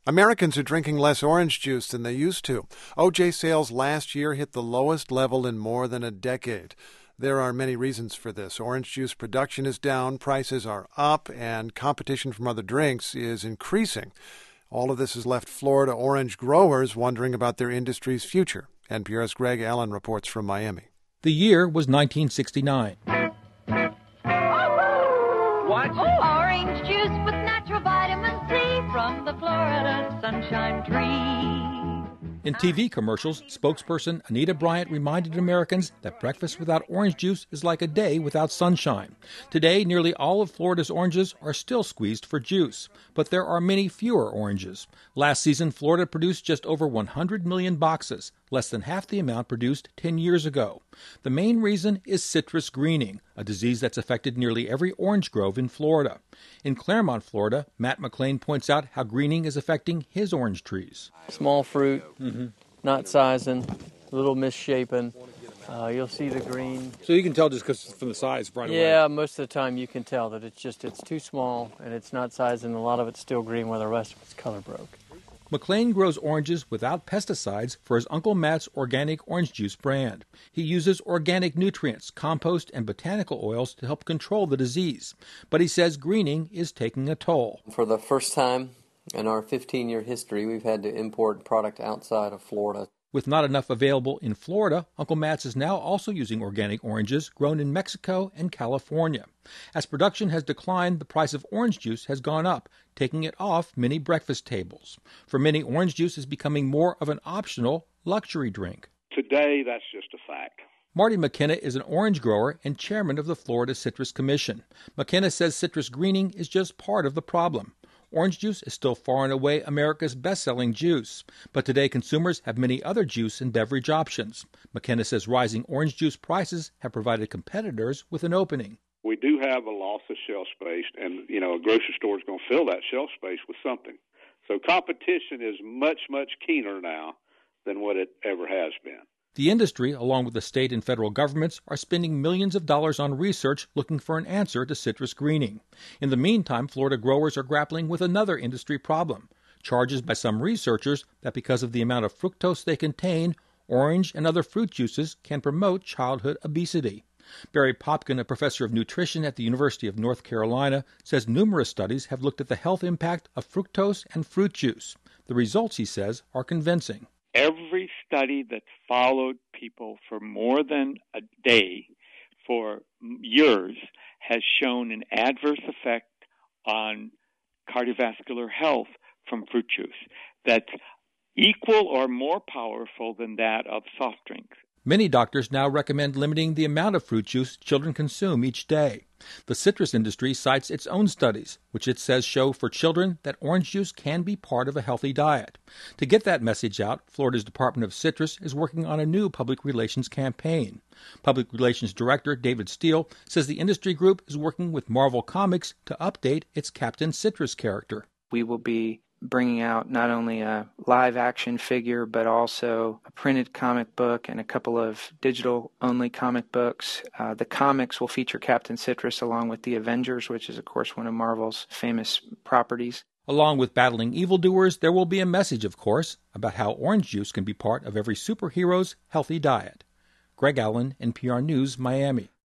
Americans are drinking less orange juice than they used to. OJ sales last year hit the lowest level in more than a decade. There are many reasons for this. Orange juice production is down, prices are up, and competition from other drinks is increasing. All of this has left Florida orange growers wondering about their industry's future. NPR's Greg Allen reports from Miami. The year was 1969. What? Orange juice with natural vitamin C from the Florida Sunshine Tree. In TV commercials, spokesperson Anita Bryant reminded Americans that breakfast without orange juice is like a day without sunshine. Today, nearly all of Florida's oranges are still squeezed for juice, but there are many fewer oranges. Last season, Florida produced just over 100 million boxes, less than half the amount produced 10 years ago. The main reason is citrus greening, a disease that's affected nearly every orange grove in Florida. In Claremont, Florida, Matt McLean points out how greening is affecting his orange trees. Small fruit, not sizing, a little misshapen. You'll see the green. So you can tell just because from the size right away? Yeah, most of the time you can tell that it's too small and it's not sizing. A lot of it's still green where the rest of it's color broke. McLean grows oranges without pesticides for his Uncle Matt's organic orange juice brand. He uses organic nutrients, compost, and botanical oils to help control the disease. But he says greening is taking a toll. For the first time in our 15-year history, we've had to import product outside of Florida. With not enough available in Florida, Uncle Matt's is now also using organic oranges grown in Mexico and California. As production has declined, the price of orange juice has gone up, taking it off many breakfast tables. For many, orange juice is becoming more of an optional luxury drink. Today, that's just a fact. Marty McKenna is an orange grower and chairman of the Florida Citrus Commission. McKenna says citrus greening is just part of the problem. Orange juice is still far and away America's best-selling juice, but today consumers have many other juice and beverage options. McKenna says rising orange juice prices have provided competitors with an opening. We do have a loss of shelf space, and, a grocery store is going to fill that shelf space with something. So competition is much, much keener now than what it ever has been. The industry, along with the state and federal governments, are spending millions of dollars on research looking for an answer to citrus greening. In the meantime, Florida growers are grappling with another industry problem, charges by some researchers that because of the amount of fructose they contain, orange and other fruit juices can promote childhood obesity. Barry Popkin, a professor of nutrition at the University of North Carolina, says numerous studies have looked at the health impact of fructose and fruit juice. The results, he says, are convincing. Every study that followed people for more than a day for years has shown an adverse effect on cardiovascular health from fruit juice that's equal or more powerful than that of soft drinks. Many doctors now recommend limiting the amount of fruit juice children consume each day. The citrus industry cites its own studies, which it says show for children that orange juice can be part of a healthy diet. To get that message out, Florida's Department of Citrus is working on a new public relations campaign. Public Relations Director David Steele says the industry group is working with Marvel Comics to update its Captain Citrus character. We will be bringing out not only a live action figure, but also a printed comic book and a couple of digital-only comic books. The comics will feature Captain Citrus along with the Avengers, which is, of course, one of Marvel's famous properties. Along with battling evildoers, there will be a message, of course, about how orange juice can be part of every superhero's healthy diet. Greg Allen, NPR News, Miami.